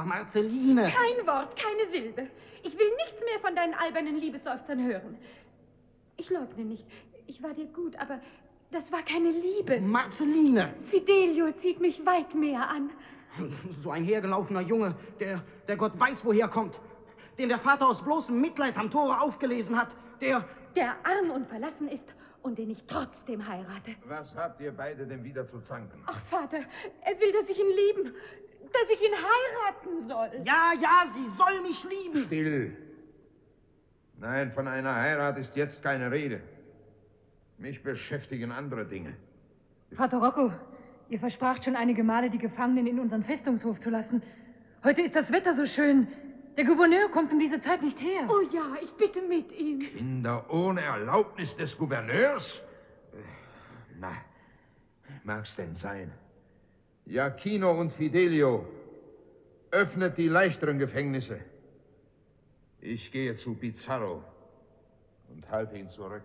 Marceline! Kein Wort, keine Silbe. Ich will nichts mehr von deinen albernen Liebesseufzern hören. Ich leugne nicht. Ich war dir gut, aber das war keine Liebe. Marceline! Fidelio zieht mich weit mehr an. So ein hergelaufener Junge, der Gott weiß, woher kommt. Den der Vater aus bloßem Mitleid am Tore aufgelesen hat. Der arm und verlassen ist und den ich trotzdem heirate. Was habt ihr beide denn wieder zu zanken? Ach, Vater, er will, dass ich ihn lieben, dass ich ihn heiraten soll. Ja, sie soll mich lieben. Still. Nein, von einer Heirat ist jetzt keine Rede. Mich beschäftigen andere Dinge. Vater Rocco, ihr verspracht schon einige Male, die Gefangenen in unseren Festungshof zu lassen. Heute ist das Wetter so schön. Der Gouverneur kommt um diese Zeit nicht her. Oh ja, ich bitte mit ihm. Kinder ohne Erlaubnis des Gouverneurs? Na, mag's denn sein. Giacchino und Fidelio, öffnet die leichteren Gefängnisse. Ich gehe zu Pizarro und halte ihn zurück.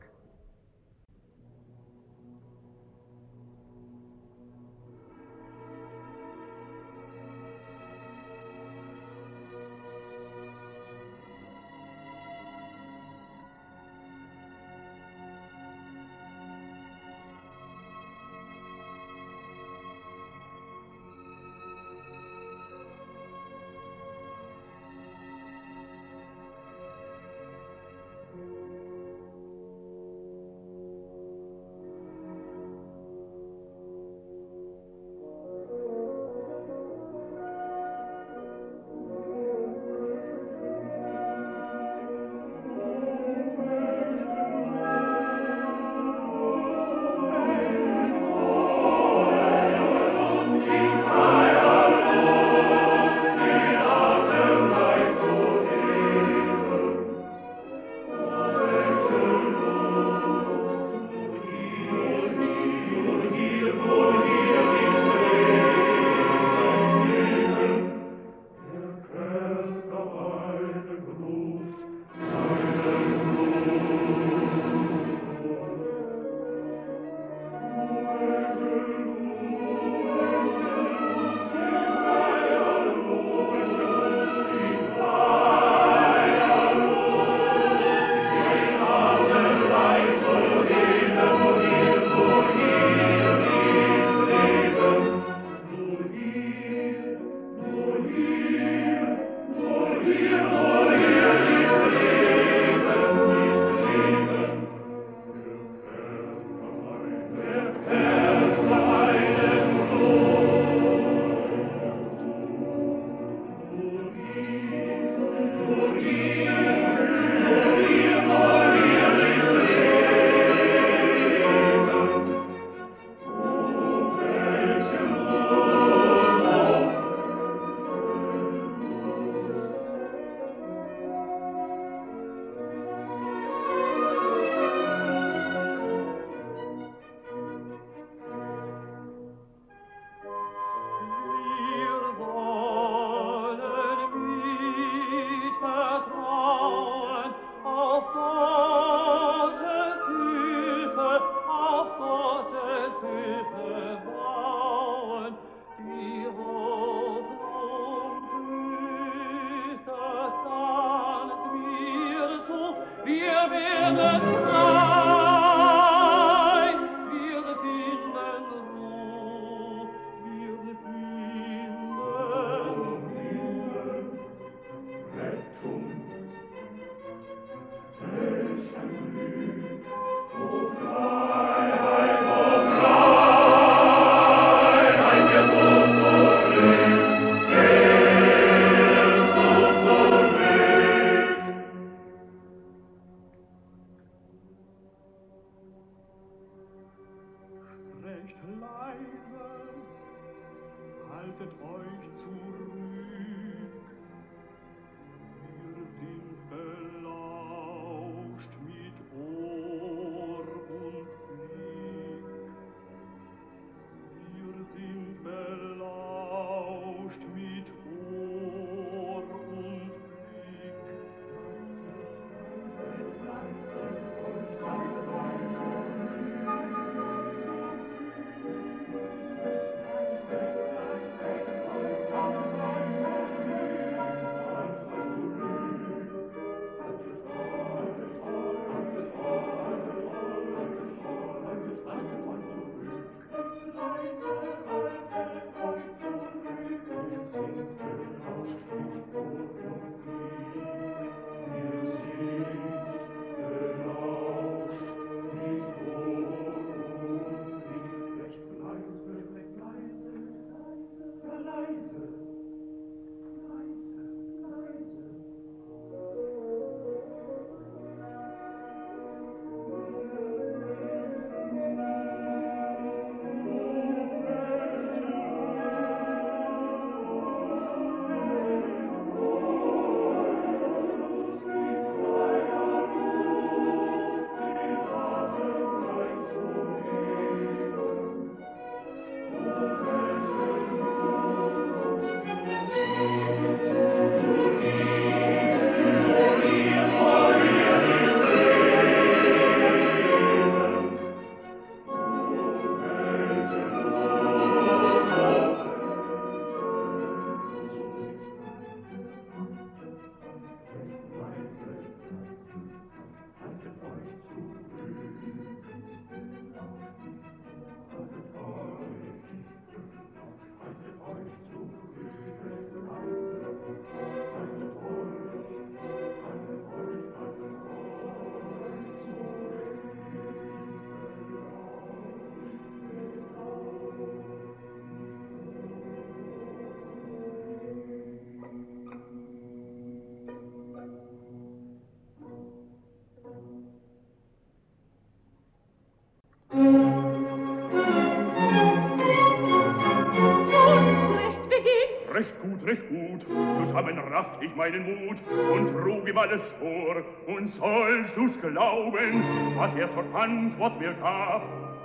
zusammen rafft ich meinen Mut und trug ihm alles vor. Und sollst du's glauben, was er zur Antwort mir gab?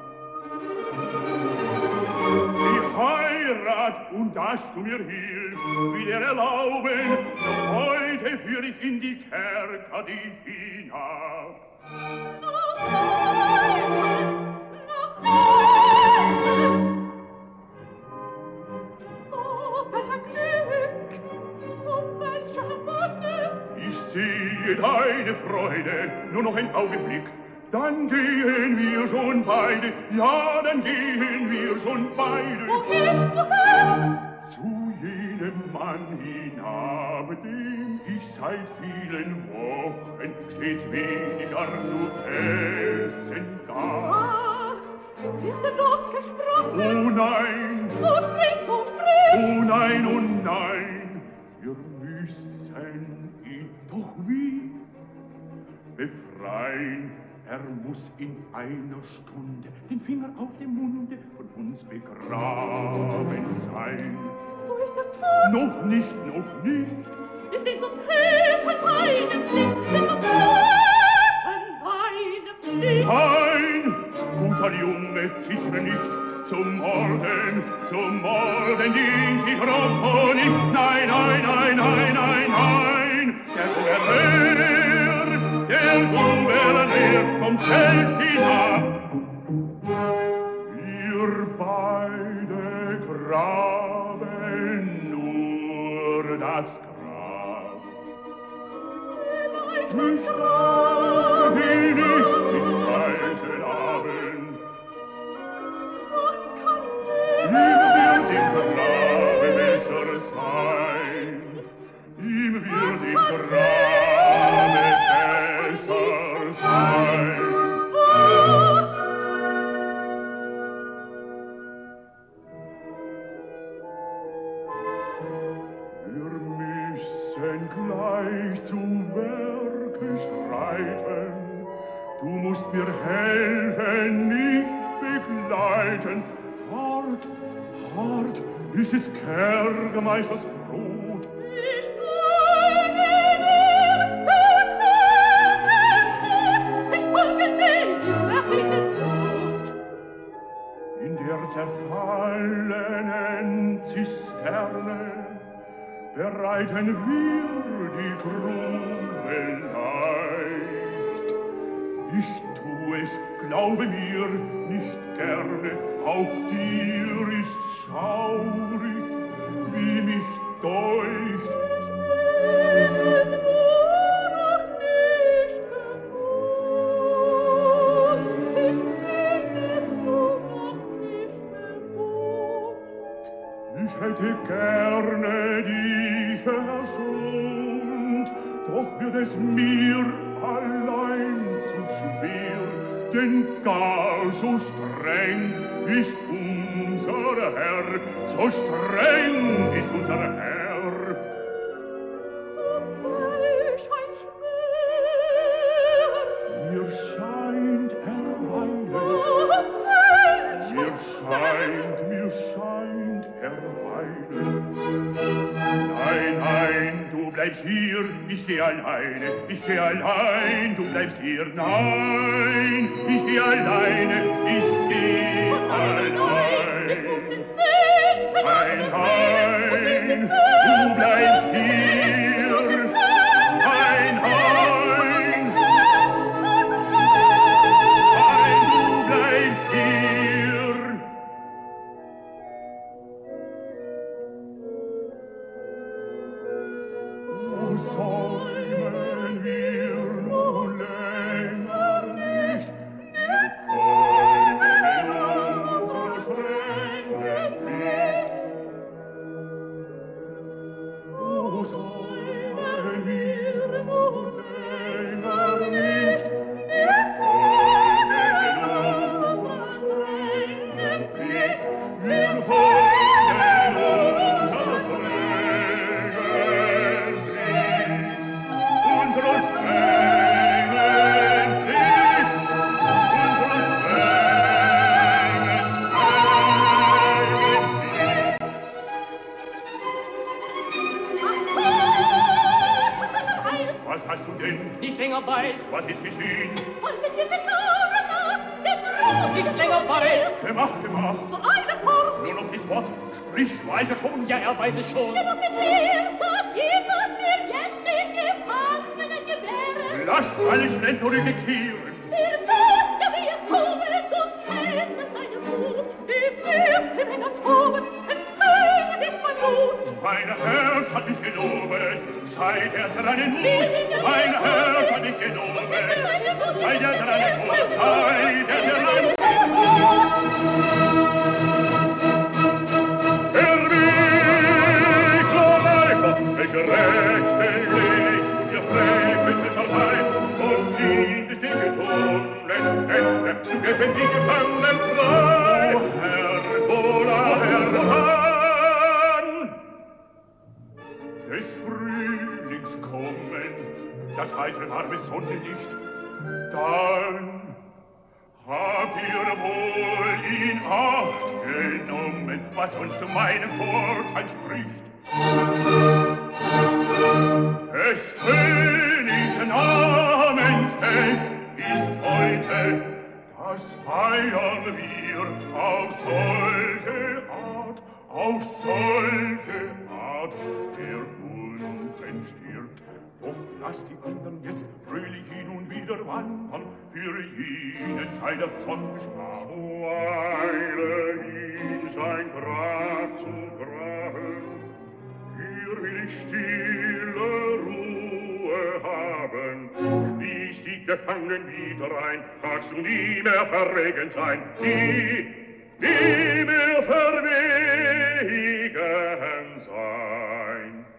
Die Heirat und dass du mir hilfst, will er erlauben. Doch heute führ ich in die Kerker dich hinab. Ich sehe deine Freude, nur noch ein Augenblick, dann gehen wir schon beide, ja, dann gehen wir schon beide. Wohin, wohin? Zu jenem Mann hinab, dem ich seit vielen Wochen stets weniger zu essen gab. Ah, wird denn los gesprochen? Oh nein! So sprich, so sprich! Oh nein, oh nein! Wir müssen ihn doch wie befreien. Er muss in einer Stunde den Finger auf dem Munde von uns begraben sein. So ist er tot? Noch nicht, noch nicht. Ist ihn so töten deinem Blick, ist so töten deinem Blick. Nein, guter Junge, zittre nicht, zum Morden dient sich Rocco nicht. Nein, nein, nein, nein, nein, nein, der Gouverneur kommt selbst hinab. Wir beide graben nur das Grab. Nicht Grab, will nicht Speisen haben. Was kann Ihm wird im Grabe besser sein. Ihm wird im Grabe besser sein. was? Wir müssen gleich zu Werke schreiten. Du musst mir helfen, mich begleiten. Hart, hart ist des Kerkermeisters Brot. Ich folge dir, aus Herren Tod. Ich folge dir, was ich tut. In der zerfallenen Zisterne bereiten wir die Grube leicht. Ich tu es, glaube mir, nicht gerne, auch dir ist schaurig, wie mich deucht. Ich bin es nur noch nicht gewohnt. Ich bin es nur noch nicht gewohnt. Ich hätte gerne dich verschont, doch wird es mir allein zu schwer, denn gar so streng ist unser Herr, so streng ist unser Herr. Welch ein Schmerz! Mir scheint er weilet, Welch mir scheint er weilet. Nein, nein, du bleibst hier, ich geh alleine, du bleibst hier. Nein, ich geh alleine, Ich muss ihn sehen, Nein, nein, du bleibst hier. Nein, nein, du bleibst hier. Oh, säumen wir noch länger nicht, wir folgen unserer strengen Pflicht. länger weilt. Was ist geschehen? Wollen wir bezaubern nach, der Traum Nicht länger weilt. Gemacht, gemacht. so eine Fort. Nur noch das Wort. Sprich, weiß er schon. Ja, er weiß es schon. Der Offizier sagt ihm, was wir jetzt den Gefangenen gewähren. Lasst alle schnell zurückkehren. Der Fürst, der wird tobend und kennt seine Wut. Wie wär's, wenn er tobend, entfällt ist mein Blut. Mein Herz hat mich gelobet, sei der deinen Mut. Mein Herz hat mich gelobet, sei der deinen Mut, sei der deinen Mut. Der Weg, o Leiter, welche Rechte legst du dir frei mit der Partei und ziehen bis den getobenen Knechte zu geben die Gefangenen frei. O Herr, o Herr, des Frühlings kommen, das heitere warme Sonnenlicht, dann habt ihr wohl in Acht genommen, was uns zu meinem Vorteil spricht. Des Königs Namensfest ist heute, das feiern wir auf solche Art, der Unrecht stirbt. Doch lasst die anderen jetzt fröhlich hin und wieder wandern, für jenen sei der Zorn gespart. Eile ihm sein Grab zu graben, hier will ich stille Ruhe haben. Schließ die Gefangenen wieder ein, magst du nie mehr verwegen sein, nie mehr verwegen sein.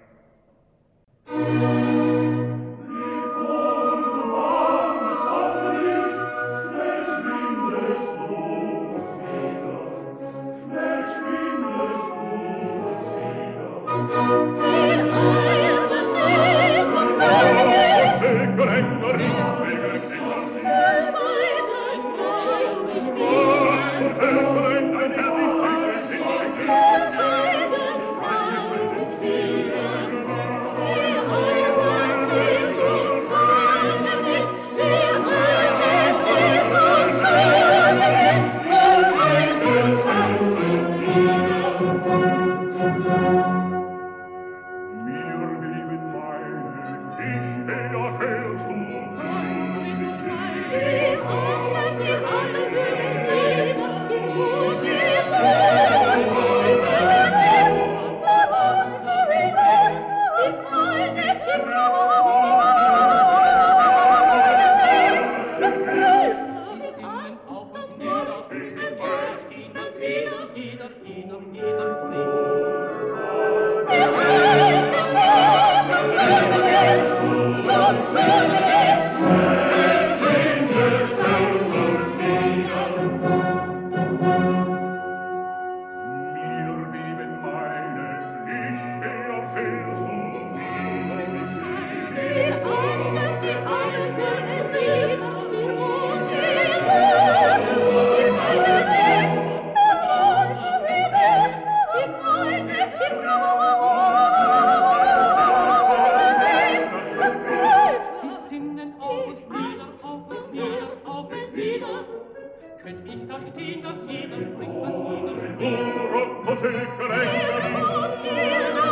Apotheke länger,